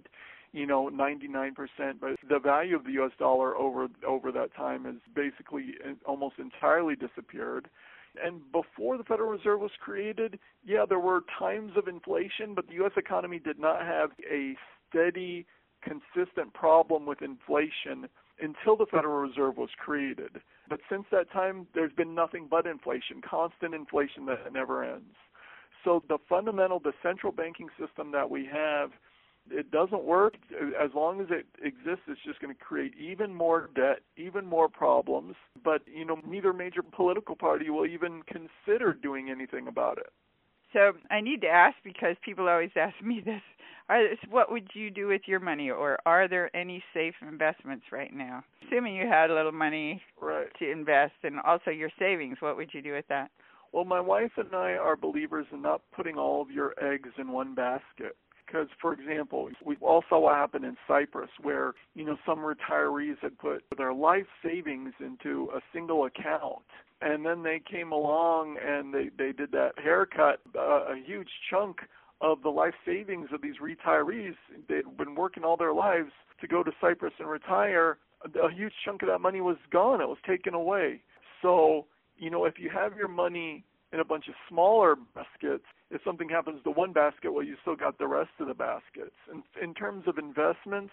99%, but the value of the U.S. dollar over that time has basically almost entirely disappeared. And before the Federal Reserve was created, there were times of inflation, but the U.S. economy did not have a steady, consistent problem with inflation until the Federal Reserve was created. But since that time, there's been nothing but inflation, constant inflation that never ends. So the central banking system that we have, it doesn't work. As long as it exists, it's just going to create even more debt, even more problems. But, neither major political party will even consider doing anything about it. So I need to ask, because people always ask me this, what would you do with your money, or are there any safe investments right now? Assuming you had a little money to invest and also your savings, what would you do with that? Well, my wife and I are believers in not putting all of your eggs in one basket. Because, for example, we all saw what happened in Cyprus where, some retirees had put their life savings into a single account. And then they came along and they did that haircut, a huge chunk of the life savings of these retirees. They'd been working all their lives to go to Cyprus and retire. A huge chunk of that money was gone. It was taken away. So, if you have your money in a bunch of smaller baskets, if something happens to one basket, well, you still got the rest of the baskets. And in terms of investments,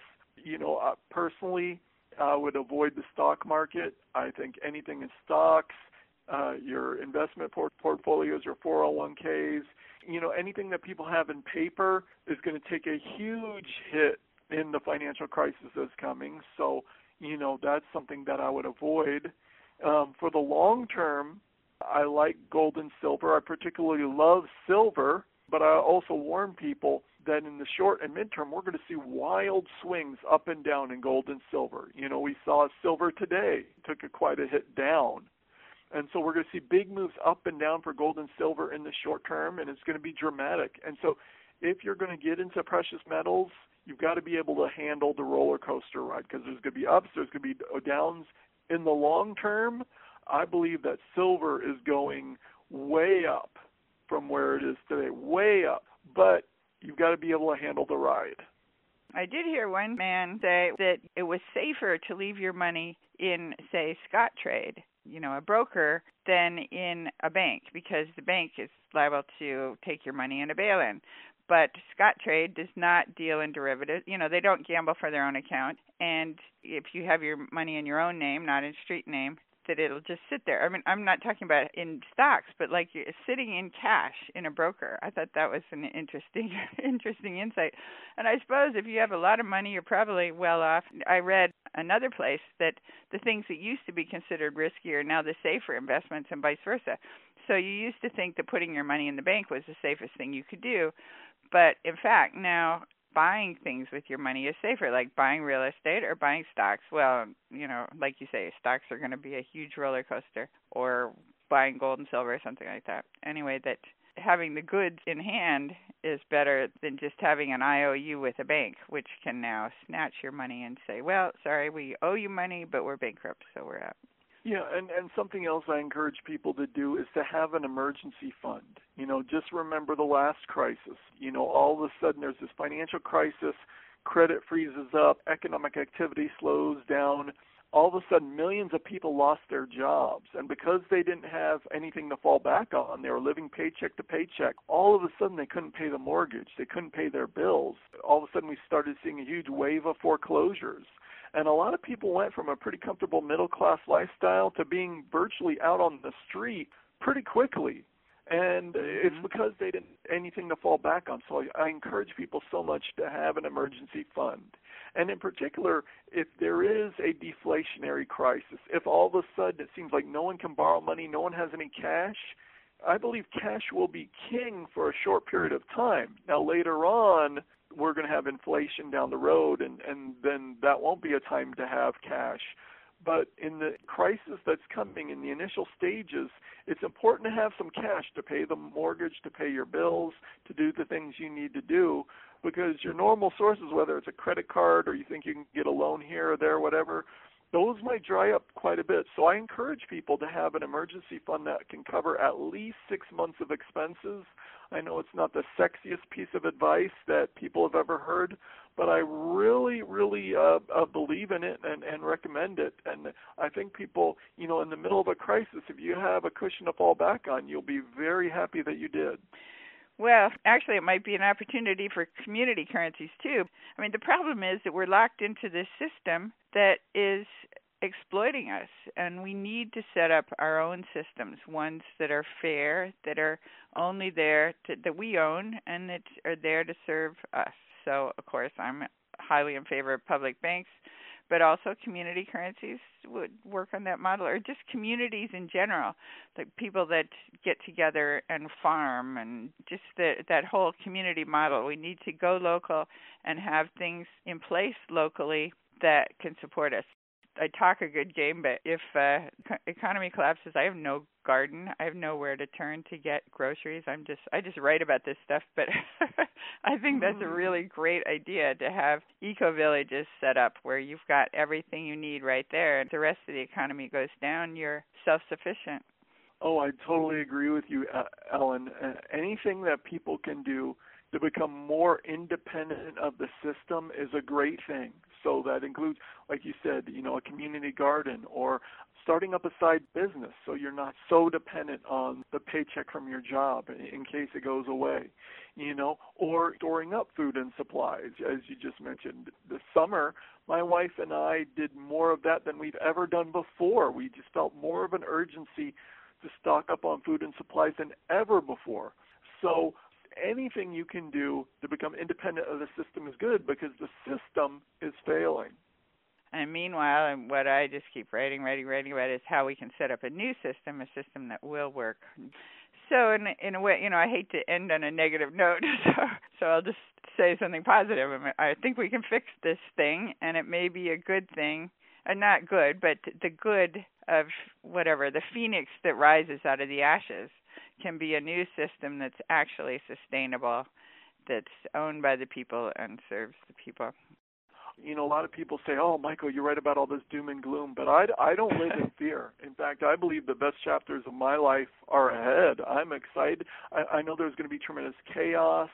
personally, I would avoid the stock market. I think anything in stocks, your investment portfolios, your 401ks, anything that people have in paper is going to take a huge hit in the financial crisis that's coming. So, that's something that I would avoid. For the long term, I like gold and silver. I particularly love silver, but I also warn people that in the short and midterm, we're going to see wild swings up and down in gold and silver. We saw silver today took quite a hit down. And so we're going to see big moves up and down for gold and silver in the short term, and it's going to be dramatic. And so if you're going to get into precious metals, you've got to be able to handle the roller coaster ride, because there's going to be ups, there's going to be downs. In the long term, I believe that silver is going way up from where it is today, way up. But you've got to be able to handle the ride. I did hear one man say that it was safer to leave your money in, say, Scottrade, a broker, than in a bank, because the bank is liable to take your money in a bail-in. But Scottrade does not deal in derivatives. They don't gamble for their own account. And if you have your money in your own name, not in street name, that it'll just sit there. I mean, I'm not talking about in stocks, but like you're sitting in cash in a broker. I thought that was an interesting insight. And I suppose if you have a lot of money, you're probably well off. I read another place that the things that used to be considered risky are now the safer investments, and vice versa. So you used to think that putting your money in the bank was the safest thing you could do. But in fact, now buying things with your money is safer, like buying real estate or buying stocks. Well, like you say, stocks are going to be a huge roller coaster, or buying gold and silver or something like that. Anyway, that having the goods in hand is better than just having an IOU with a bank, which can now snatch your money and say, well, sorry, we owe you money, but we're bankrupt, so we're out. Yeah, and something else I encourage people to do is to have an emergency fund. Just remember the last crisis. All of a sudden there's this financial crisis, credit freezes up, economic activity slows down. All of a sudden millions of people lost their jobs, and because they didn't have anything to fall back on, they were living paycheck to paycheck. All of a sudden they couldn't pay the mortgage, they couldn't pay their bills. All of a sudden we started seeing a huge wave of foreclosures. And a lot of people went from a pretty comfortable middle-class lifestyle to being virtually out on the street pretty quickly. And it's because they didn't have anything to fall back on. So I encourage people so much to have an emergency fund. And in particular, if there is a deflationary crisis, if all of a sudden it seems like no one can borrow money, no one has any cash, I believe cash will be king for a short period of time. Now, later on, we're going to have inflation down the road, and then that won't be a time to have cash. But in the crisis that's coming, in the initial stages, it's important to have some cash to pay the mortgage, to pay your bills, to do the things you need to do, because your normal sources, whether it's a credit card or you think you can get a loan here or there, whatever, those might dry up quite a bit. So I encourage people to have an emergency fund that can cover at least 6 months of expenses. I know it's not the sexiest piece of advice that people have ever heard, but I really, really believe in it and recommend it. And I think people, in the middle of a crisis, if you have a cushion to fall back on, you'll be very happy that you did. Well, actually, it might be an opportunity for community currencies, too. I mean, the problem is that we're locked into this system that is exploiting us, and we need to set up our own systems, ones that are fair, that are only there that we own, and that are there to serve us. So, of course, I'm highly in favor of public banks, but also community currencies would work on that model, or just communities in general, like people that get together and farm, and just that whole community model. We need to go local and have things in place locally that can support us. I talk a good game, but if economy collapses, I have no garden. I have nowhere to turn to get groceries. I just write about this stuff, but I think that's a really great idea to have eco-villages set up where you've got everything you need right there, and the rest of the economy goes down, you're self-sufficient. Oh, I totally agree with you, Ellen. Anything that people can do to become more independent of the system is a great thing. So that includes, like you said, a community garden, or starting up a side business so you're not so dependent on the paycheck from your job in case it goes away, or storing up food and supplies, as you just mentioned. This summer, my wife and I did more of that than we've ever done before. We just felt more of an urgency to stock up on food and supplies than ever before. So anything you can do to become independent of the system is good, because the system is failing. And meanwhile, what I just keep writing about is how we can set up a new system, a system that will work. So in a way, I hate to end on a negative note, so I'll just say something positive. I think we can fix this thing, and it may be a good thing, not good, but the good of whatever, the phoenix that rises out of the ashes can be a new system that's actually sustainable, that's owned by the people and serves the people. A lot of people say, oh, Michael, you're right about all this doom and gloom, but I don't live in fear. In fact, I believe the best chapters of my life are ahead. I'm excited. I know there's going to be tremendous chaos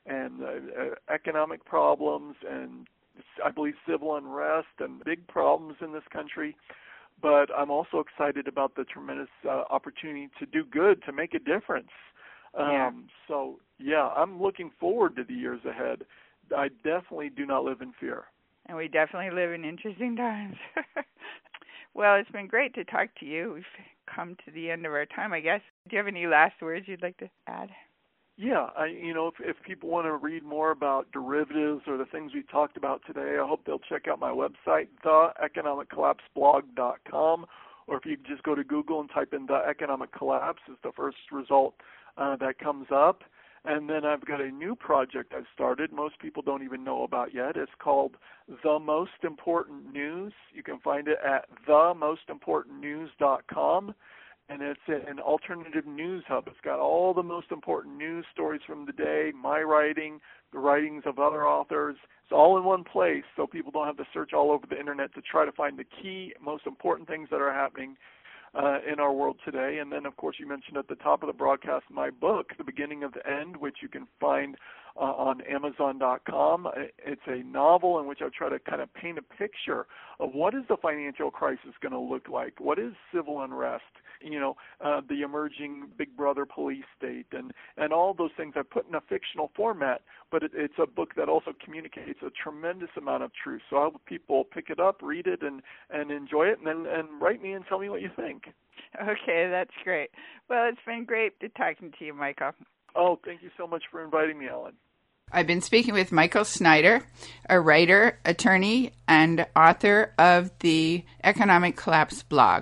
and economic problems and I believe civil unrest and big problems in this country. But I'm also excited about the tremendous opportunity to do good, to make a difference. So, I'm looking forward to the years ahead. I definitely do not live in fear. And we definitely live in interesting times. Well, it's been great to talk to you. We've come to the end of our time, I guess. Do you have any last words you'd like to add? Yeah, if people want to read more about derivatives or the things we talked about today, I hope they'll check out my website, theeconomiccollapseblog.com, or if you just go to Google and type in The Economic Collapse, it's the first result that comes up. And then I've got a new project I've started most people don't even know about yet. It's called The Most Important News. You can find it at themostimportantnews.com. And it's an alternative news hub. It's got all the most important news stories from the day, my writing, the writings of other authors. It's all in one place so people don't have to search all over the internet to try to find the key, most important things that are happening in our world today. And then, of course, you mentioned at the top of the broadcast my book, The Beginning of the End, which you can find on Amazon.com. It's a novel in which I try to kind of paint a picture of what is the financial crisis going to look like, what is civil unrest, the emerging Big Brother police state, and all those things I put in a fictional format, but it's a book that also communicates a tremendous amount of truth. So I hope people pick it up, read it, and enjoy it, and write me and tell me what you think. Okay, that's great. Well, it's been great talking to you, Michael. Oh, thank you so much for inviting me, Ellen. I've been speaking with Michael Snyder, a writer, attorney, and author of the Economic Collapse blog.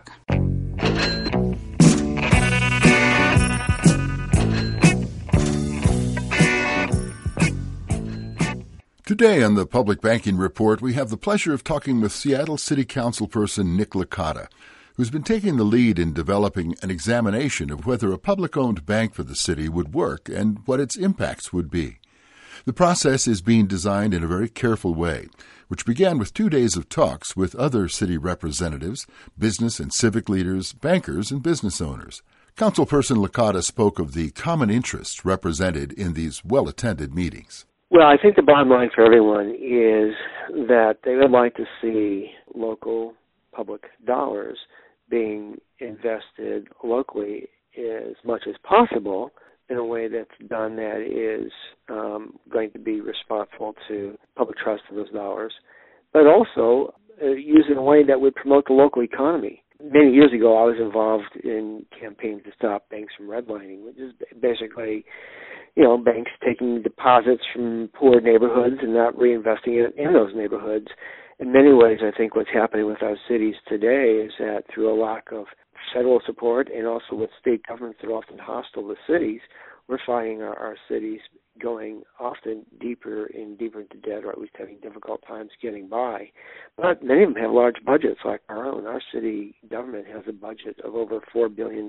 Today on the Public Banking Report, we have the pleasure of talking with Seattle City Councilperson Nick Licata, who's been taking the lead in developing an examination of whether a public-owned bank for the city would work and what its impacts would be. The process is being designed in a very careful way, which began with 2 days of talks with other city representatives, business and civic leaders, bankers, and business owners. Councilperson Licata spoke of the common interests represented in these well-attended meetings. Well, I think the bottom line for everyone is that they would like to see local public dollars being invested locally as much as possible in a way that's done that is going to be responsible to public trust in those dollars, but also used in a way that would promote the local economy. Many years ago, I was involved in campaigns to stop banks from redlining, which is basically, banks taking deposits from poor neighborhoods and not reinvesting it in those neighborhoods. In many ways, I think what's happening with our cities today is that through a lack of federal support and also with state governments that are often hostile to cities, we're finding our cities going often deeper and deeper into debt, or at least having difficult times getting by. But many of them have large budgets like our own. Our city government has a budget of over $4 billion.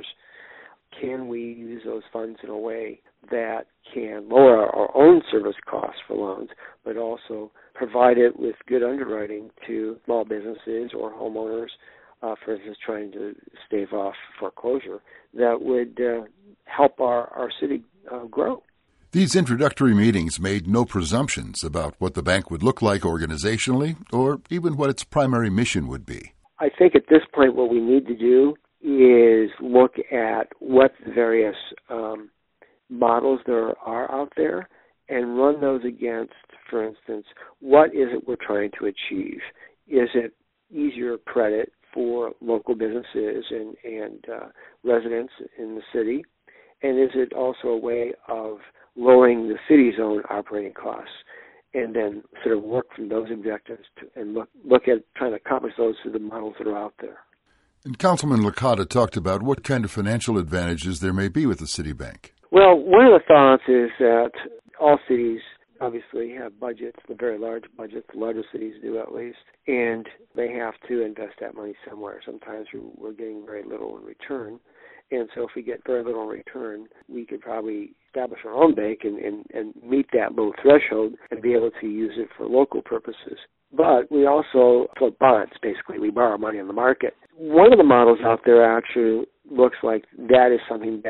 Can we use those funds in a way that can lower our own service costs for loans, but also provide it with good underwriting to small businesses or homeowners, for instance, trying to stave off foreclosure, that would help our city grow? These introductory meetings made no presumptions about what the bank would look like organizationally or even what its primary mission would be. I think at this point what we need to do is look at what the various models there are out there and run those against, for instance, what is it we're trying to achieve? Is it easier credit for local businesses and residents in the city? And is it also a way of lowering the city's own operating costs, and then sort of work from those objectives and look at trying to accomplish those through the models that are out there? And Councilman Licata talked about what kind of financial advantages there may be with the city bank. Well, one of the thoughts is that all cities obviously have budgets, the very large budgets, the larger cities do at least, and they have to invest that money somewhere. Sometimes we're getting very little in return. And so if we get very little in return, we could probably establish our own bank and meet that low threshold and be able to use it for local purposes. But we also float bonds, basically. We borrow money on the market. One of the models out there actually looks like that is something that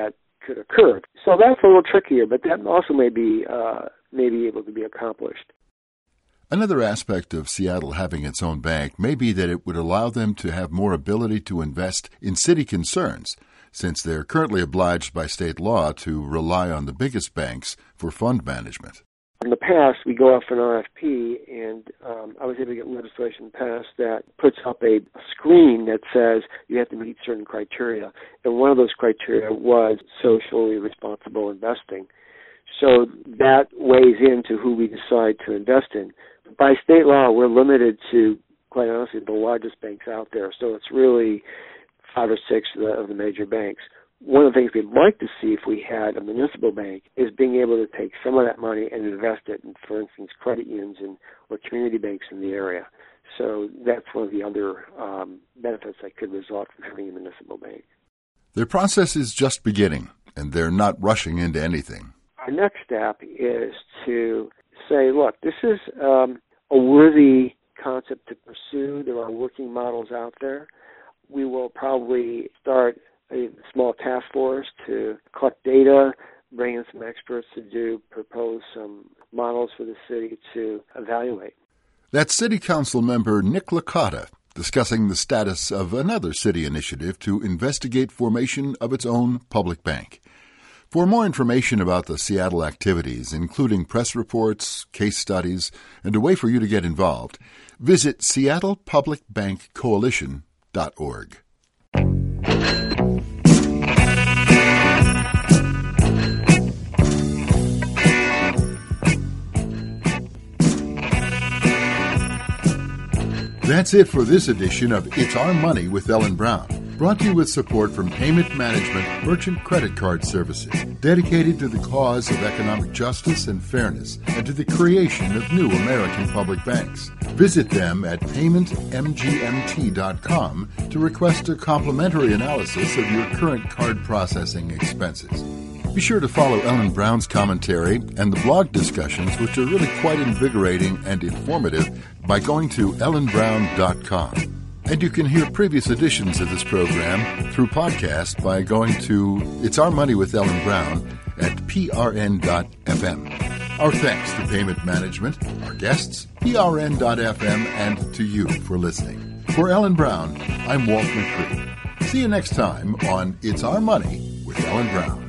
could occur. So that's a little trickier, but that also may be able to be accomplished. Another aspect of Seattle having its own bank may be that it would allow them to have more ability to invest in city concerns, since they're currently obliged by state law to rely on the biggest banks for fund management. In the past, we go out for an RFP, and I was able to get legislation passed that puts up a screen that says you have to meet certain criteria. And one of those criteria was socially responsible investing. So that weighs into who we decide to invest in. By state law, we're limited to, quite honestly, the largest banks out there. So it's really 5 or 6 of the major banks. One of the things we'd like to see if we had a municipal bank is being able to take some of that money and invest it in, for instance, credit unions or community banks in the area. So that's one of the other benefits that could result from having a municipal bank. Their process is just beginning, and they're not rushing into anything. Our next step is to say, look, this is a worthy concept to pursue. There are working models out there. We will probably start a small task force to collect data, bring in some experts to propose some models for the city to evaluate. That's City Council member Nick Licata discussing the status of another city initiative to investigate formation of its own public bank. For more information about the Seattle activities, including press reports, case studies, and a way for you to get involved, visit seattlepublicbankcoalition.org. That's it for this edition of It's Our Money with Ellen Brown, brought to you with support from Payment Management Merchant Credit Card Services, dedicated to the cause of economic justice and fairness and to the creation of new American public banks. Visit them at paymentmgmt.com to request a complimentary analysis of your current card processing expenses. Be sure to follow Ellen Brown's commentary and the blog discussions, which are really quite invigorating and informative, by going to ellenbrown.com. And you can hear previous editions of this program through podcast by going to It's Our Money with Ellen Brown at prn.fm. Our thanks to Payment Management, our guests, prn.fm, and to you for listening. For Ellen Brown, I'm Walt McCree. See you next time on It's Our Money with Ellen Brown.